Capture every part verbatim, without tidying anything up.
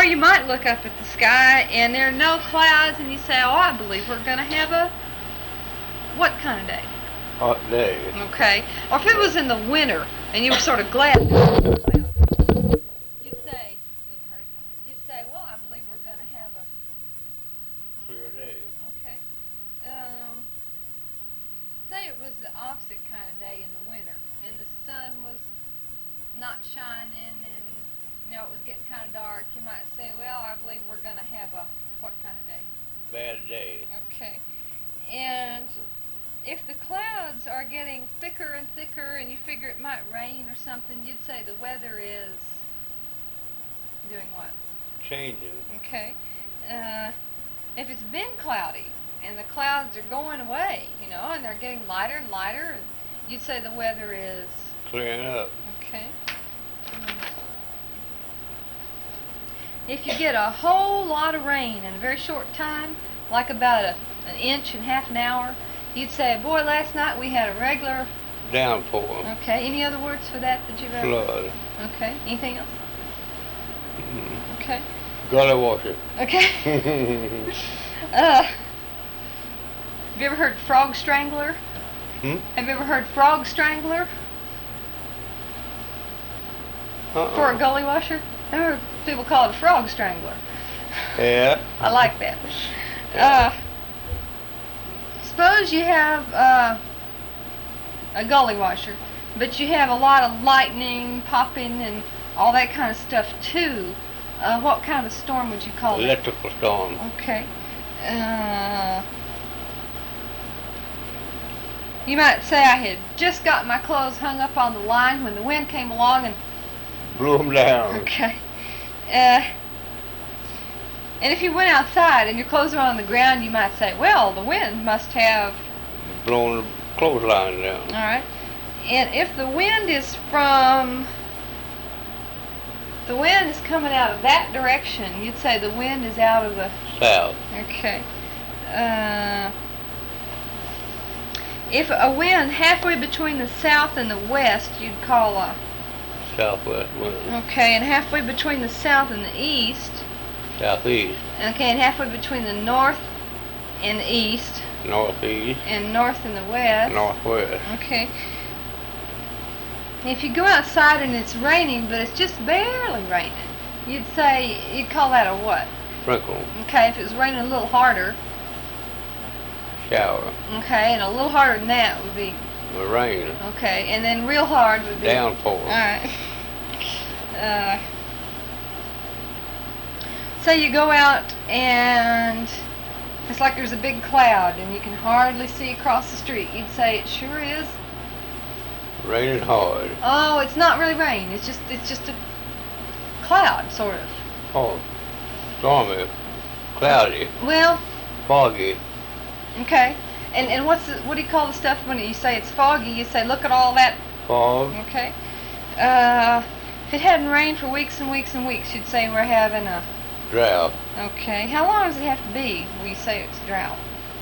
you might look up at the sky and there are no clouds and you say, oh, I believe we're going to have a, what kind of day? Hot day. Okay. Or if it was in the winter and you were sort of glad there were no clouds, you'd say, you'd say, well, I believe we're going to have a clear day. Okay. Um, say it was the opposite kind of day in the winter and the sun was not shining and you know, it was getting kind of dark. You might say, well, I believe we're going to have a, what kind of day? Bad day. Okay. And if the clouds are getting thicker and thicker and you figure it might rain or something, you'd say the weather is doing what? Changing. Okay. Uh, if it's been cloudy and the clouds are going away, you know, and they're getting lighter and lighter, and you'd say the weather is clearing up. Okay. If you get a whole lot of rain in a very short time, like about a, an inch in half an hour, you'd say, boy, last night we had a regular downpour. Okay. Any other words for that that you've ever? Flood. Okay. Anything else? Mm. Okay. Gotta wash it. Okay. uh, have you ever heard frog strangler? Hmm? Have you ever heard frog strangler? Uh-uh. For a gully washer? I've heard people call it a frog strangler. Yeah. I like that. Uh, suppose you have uh, a gully washer, but you have a lot of lightning, popping, and all that kind of stuff too. Uh, what kind of storm would you call it? Electrical storm. Okay. Uh, you might say I had just got my clothes hung up on the line when the wind came along and blew them down. Okay. Uh, and if you went outside and your clothes were on the ground, you might say, well, the wind must have blown the clothesline down. All right. And if the wind is from, the wind is coming out of that direction, you'd say the wind is out of the south. Okay. Uh, if a wind halfway between the south and the west, you'd call a southwest wind. Okay, and halfway between the south and the east. Southeast. Okay, and halfway between the north and the east. Northeast. And north and the west. Northwest. Okay. If you go outside and it's raining, but it's just barely raining, you'd say, you'd call that a what? Sprinkle. Okay, if it was raining a little harder. Shower. Okay, and a little harder than that would be the rain. Okay, and then real hard would be downpour. All right. Uh, say you go out and it's like there's a big cloud and you can hardly see across the street. You'd say it sure is raining hard. Oh, it's not really rain. It's just it's just a cloud, sort of. Oh, stormy, cloudy. Well, foggy. Okay. And and what's the, what do you call the stuff when you say it's foggy? You say, look at all that fog. Okay. Uh, if it hadn't rained for weeks and weeks and weeks, you'd say we're having a drought. Okay. How long does it have to be when you say it's drought?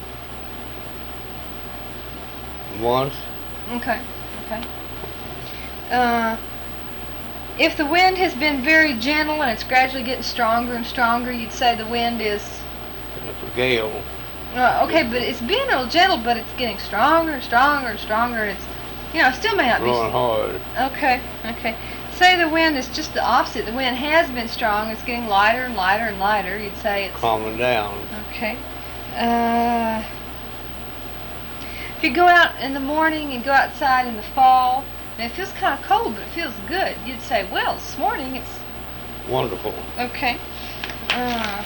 Once. Okay. Okay. Uh, if the wind has been very gentle and it's gradually getting stronger and stronger, you'd say the wind is. It's a gale. Uh, okay, but it's being a little gentle, but it's getting stronger and stronger and stronger. And it's, you know, still may not be. Blowing hard. Okay, okay. Say the wind is just the opposite. The wind has been strong. It's getting lighter and lighter and lighter. You'd say it's calming down. Okay. Uh, if you go out in the morning and go outside in the fall, and it feels kind of cold, but it feels good, you'd say, well, this morning it's wonderful. Okay. Uh,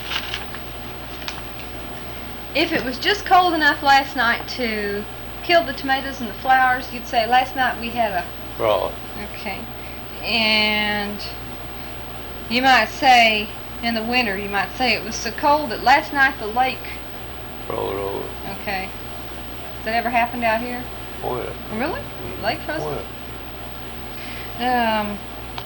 If it was just cold enough last night to kill the tomatoes and the flowers, you'd say last night we had a frost. Okay. And you might say in the winter, you might say it was so cold that last night the lake froze over. Okay. Has that ever happened out here? Oh yeah. Really? Mm-hmm. Lake frozen? Oh yeah. Um.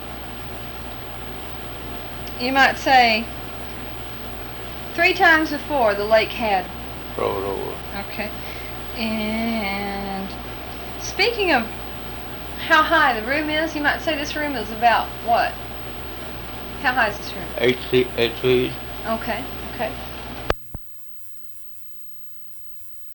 You might say three times before the lake had froze over. Okay. And speaking of how high the room is, you might say this room is about what? How high is this room? Eight feet, eight feet. Okay, okay.